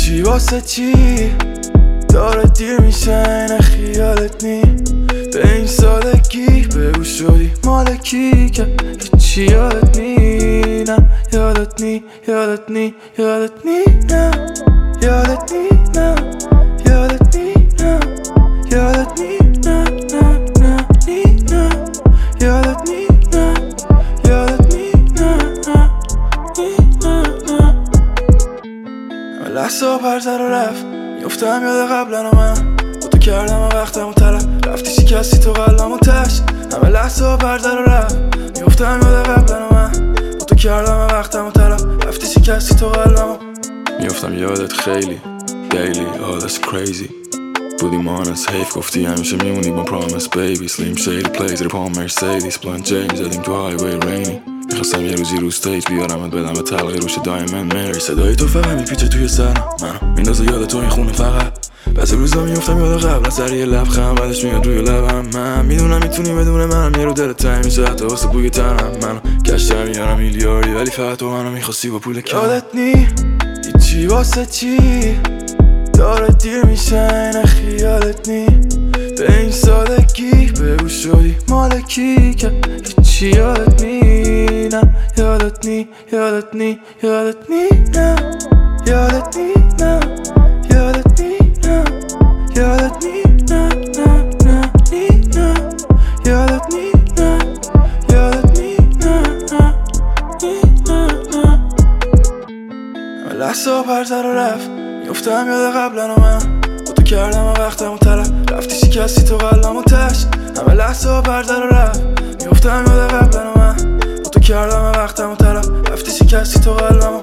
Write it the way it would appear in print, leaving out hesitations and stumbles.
چی واسه چی داره دیر میشه نه خیالت نی به این سادگی بگو شدی مالکی که هیچی یادت نی نه یادت نی یادت نی یادت نی نه یادت نی نه یادت نی نه یادت نی نه نه نه نی نه یادت نی نه یادت نی نه نه نی نه نه همه لحظه ها پرزر و رفت میفتم یاد قبلا و من با تو کردم و وقتم و طلب رفتی شکستی تو قلبم و تش همه لحظه ها پرزر و رفت میفتم یاد قبلا و من با تو کردم و وقتم و طلب رفتی شکستی تو قلبم میفتم یادت خیلی daily oh that's crazy بودیم honest حیف گفتی همیشه میمونی با promise baby slim shady plays رپام مرسیدیس بلند جیمز زدیم تو highway rainy میخواستم یه روزی رو ستیج بیارمت بدم به تلقی روش دایمند مری صدای تو فقط میپیچه توی سرم منو میندازه یاد تو این خونه فقط بعضی روزا میفتم یاد قبل سر یه لبخند بعدش میاد روی لبم من میدونم میتونی بدون منم یه رو دلت تنگ میشه حتی واسه بوی تنم منو کشتم میارم میلیاردی ولی فقط تو منو میخواستی با پول کم یادت نی هیچی واسه چی داره دیر میشه نه خیالت نی به این سادگی بگو شدی مالکی که هیچی یادت نی نه یادت نی یادت نی یادت نی نه یادت نی نه یادت نی نه یادت نی نه نه نه نی نه یادت نی نه یادت نی نه نه نی نه نه همه لحظه ها پرزر و رفت میفتم یاد قبلا و من با تو کردم و وقتم و طلب رفتی شکستی تو قلبم و تش همه لحظه ها پرزر و رفت میفتم یاد قبلا و من با تو کردم و وقتم و طلب رفتی شکستی تو قلبم